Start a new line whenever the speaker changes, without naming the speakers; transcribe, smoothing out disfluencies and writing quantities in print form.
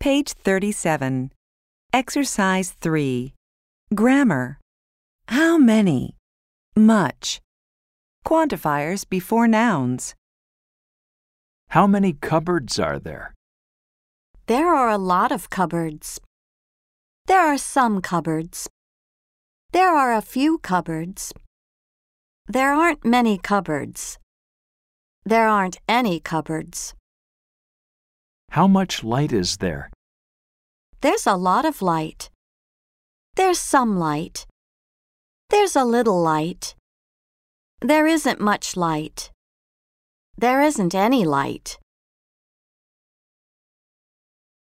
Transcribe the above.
Page 37. Exercise 3. Grammar. How many? Much. Quantifiers before nouns.
How many cupboards are there?
There are a lot of cupboards. There are some cupboards. There are a few cupboards. There aren't many cupboards. There aren't any cupboards.
How much light is there?
There's a lot of light. There's some light. There's a little light. There isn't much light. There isn't any light.